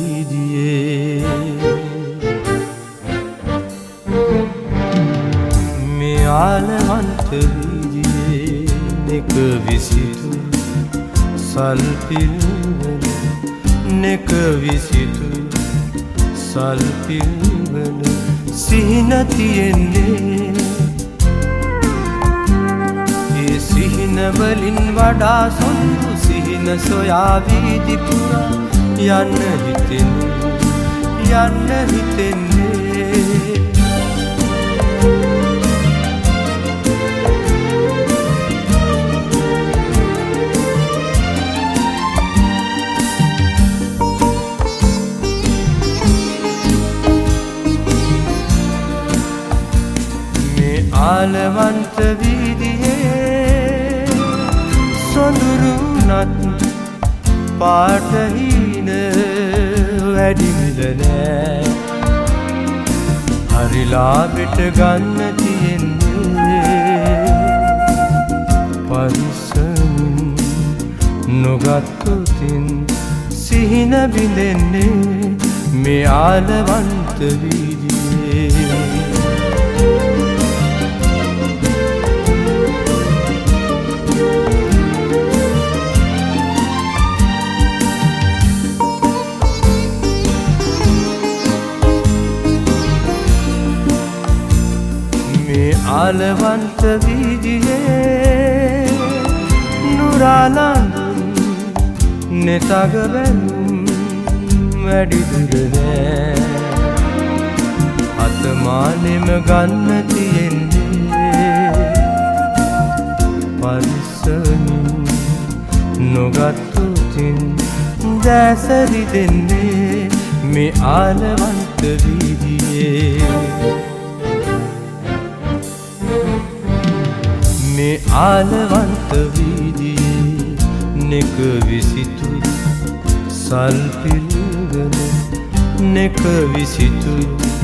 වීදියේ මේ ආලවන්ත වීදියේ නෙක විසිතු සල්පිල්වල නෙක විසිතු සල්පිල්වල සිහින තියෙන්නේ ඒ සිහින වලින් වඩා සොඳු සිහින සොයා වීදි පුරා යන්න හිතෙන්නේ මේ ආලවන්ත වීදියේ සොඳුරු නත් පාටහින වැඩිමිල නෑ හරිලාබෙට ගන්න තියෙන්නේ පරිස්සමින් නොගත්තොතින් සිහින බිඳෙන්නේ මේ ආලවන්ත වීදියේ ආලවන්ත වීදියේ නුරාලඳුන් නෙතග බැලුම් වැඩි දුර නෑ අතමානෙම ගන්න තියෙන්නේ පරිස්සමින් නොගත්තොතින් දැසරි දෙන්නේ මේ ආලවන්ත වීදියේ මේ ආලවන්ත වීදියේ නෙක විසිතු සල්පිල්වල නෙක විසිතු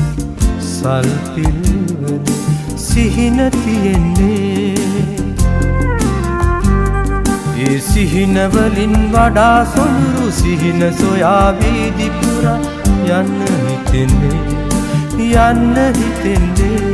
සල්පිල්වල සිහින තියෙන්නේ ඒ සිහින වලින් වඩා සොඳුරු සිහින සොයා වීදි පුරා යන්න හිතෙන්නේ